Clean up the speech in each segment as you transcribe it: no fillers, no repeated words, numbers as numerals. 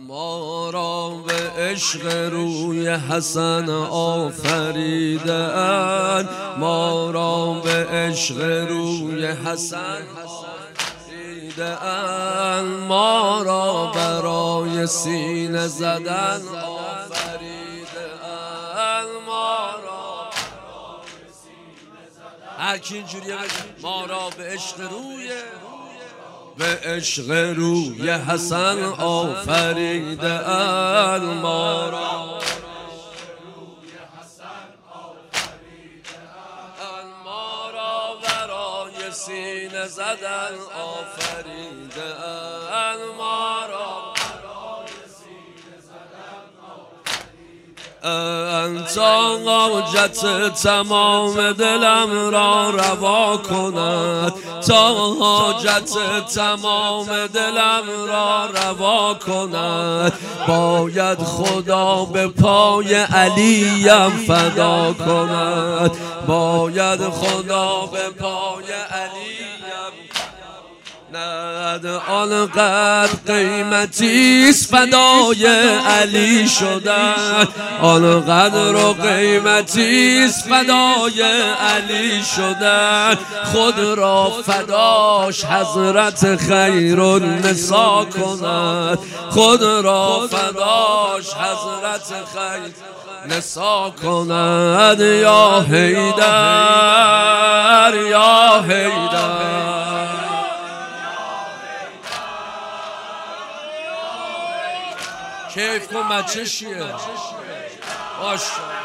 ما را به عشق روی حسن آفریدند، ما را به عشق روی حسن آفریدند، ما را برای سینه زدن آفریدند، ما را برای سینه زدن. هر کی اینجوریه ما را به عشق روی حسن آفریدند، ما را ما را برای سینه زدن آفریدند، ما را تا حاجت تمام دلم را روا کند، تا حاجت تمام دلم را روا کند، باید خدا به پای علیم فدا کند، باید خدا به پای علیم ند. آنقدر قیمتیست فدای علی شدن، آنقدر و قیمتیست فدای علی شدن، خود را فداش حضرت خیر النساء کند، خود را فداش حضرت خیر نساء کند. یا حیدر یا حیدر کیف کن بچه شیعه باش.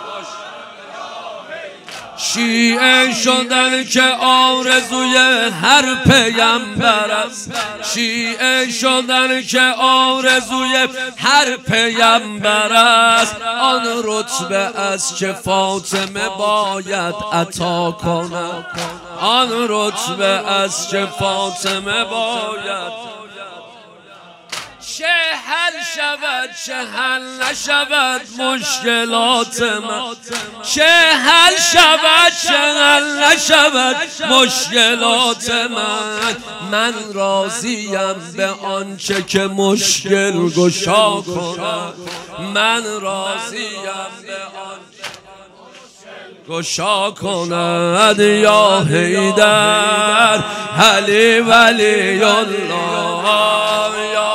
شیعه شدن که آرزوی هر پیامبر است، شیعه شدن که آرزوی هر پیامبر است، آن رتبه است که فاطمه باید عطا کند، آن رتبه است که فاطمه باید چه حل شود چه حل نشود مشکلات من، چه حل شود چه حل نشود مشکلات من راضیم به آنچه که مشکل گشا کند، من راضیم به آنچه گشا کند. یا حیدر علی ولی الله، یا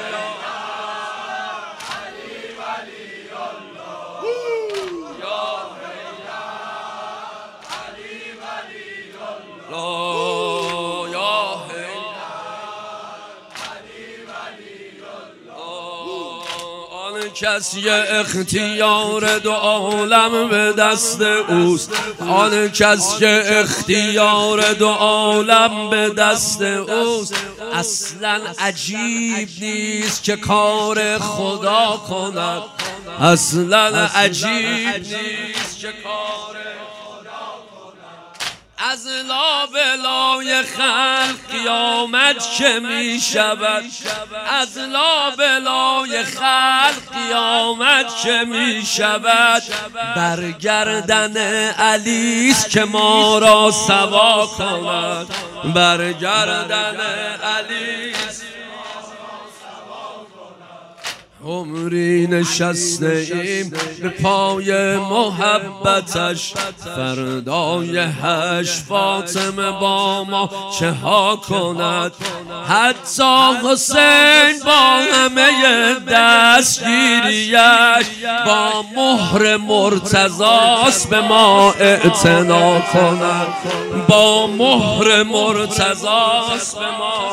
کسی اختیار دو عالم به دست اوست، آن کس که اختیار دو عالم به دست اوست. اصلا عجیب نیست که کار خدا کند، اصلا عجیب نیست که کار از لابلای خلق قیامت که می شود، از لابلای خلق قیامت که می شود، برگردن علیست که ما را سوا کند، برگردن علیست عمری نشسته ایم به پای محبتش، فردای هشت فاطمه با ما چه ها کند، حتی حسین با همه دستگیریش با مهر مرتضاست به ما اعتنا کند، با مهر مرتضاست به ما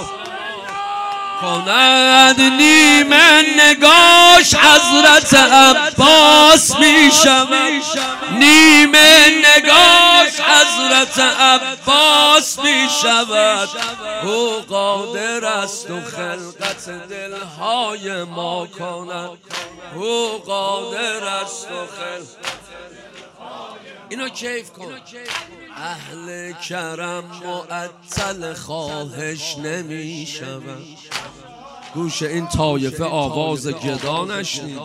کند. نیمه نگاش حضرت عباس می شود، نیمه نگاش حضرت عباس می شود، او قادر است و خلقت دلهای ما کند، او قادر است و خلقت اینو کیف کن. اهل کرم معطل خواهش نمی شود، گوش این طایفه آواز گدا نشنیده.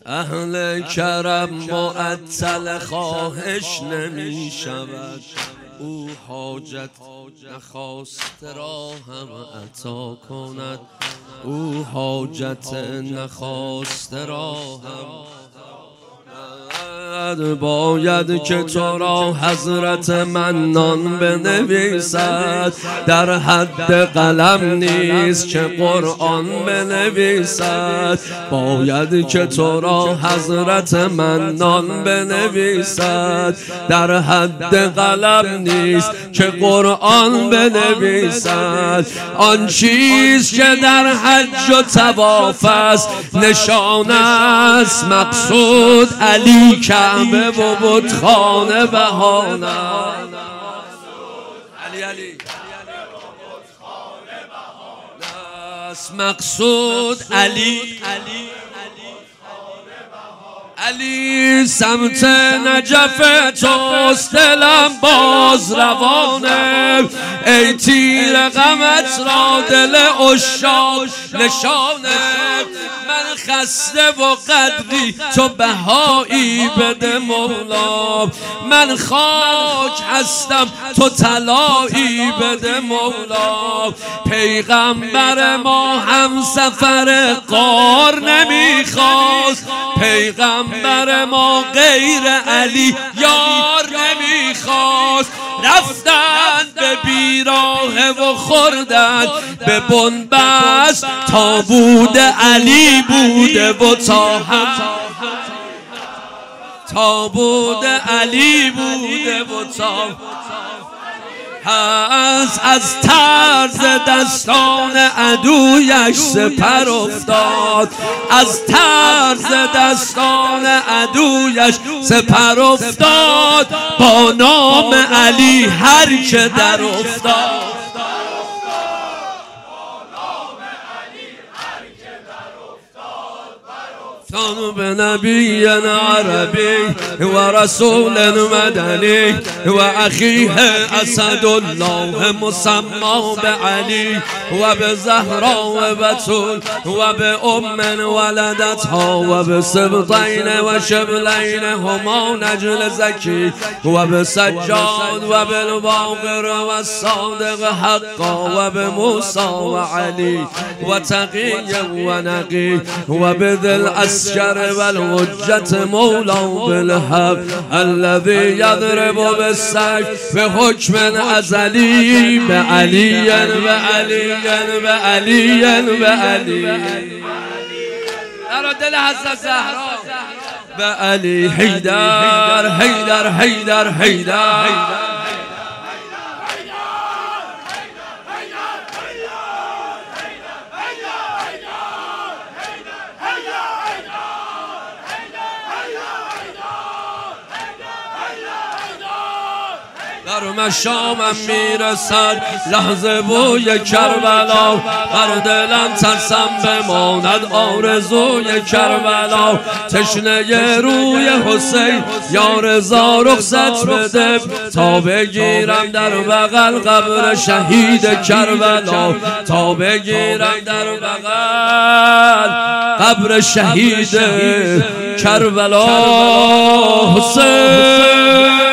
اهل کرم معطل خواهش نمی شود، او حاجت نخواسته را هم عطا کند، او حاجت نخواسته را هم باید که تو را حضرت منان بنویسد، در حد قلم نیست که قرآن بنویسد. باید که تو را حضرت منان بنویسد، در حد قلم نیست که قرآن بنویسد. آن چیز که در حج و طواف است نشان است، مقصود علی کعبه و بتخانه بهانه. علی مقصود علی سمت نجف توست، دلم باز روانه. ای تیر غمت را دل عشاق نشانه. من خسته و قدری تو بهایی بده مولا، من خاک هستم تو طلایی بده مولا. پیغمبر ما هم سفر غار نمیخواست، پیغمبر ما غیر علی یار نمیخواست. رفتن به بیراهه و خوردن به بنبست، تا بود علی بوده و تا بود علی بوده و از طرز دستان عدویش سپر افتاد، از طرز دستان عدویش سپر افتاد. با نام علی هر که در افتاد، كانوا بنبي عربي ورسول مدني وأخيه أسد الله مسمى بعلي وبزهراء وبتول وبأم ولدتها وبسبطين وشبلين هما نجل زكي وبسجاد وبالباقر والصادق حقا وبموسى وعلي وتقي ونقي وبذي الأسجر والحجة مولى بالحق الذي يضرب بالسيف بحكم أزلي بعلي بعلي بعلي بعلي. دل حضرت زهرا بعلي حيدر حيدر حيدر حيدر. در مشامم میرسد لحظه بوی کربلا، بر دلم ترسم بماند آرزوی کربلا. تشنه روی حسین یا رضا رخصت بده، تا بگیرم در بغل قبر شهید کربلا، تا بگیرم در بغل قبر شهید کربلا. حسین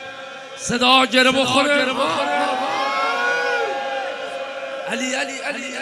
صدا گره بخوره. علی علی علی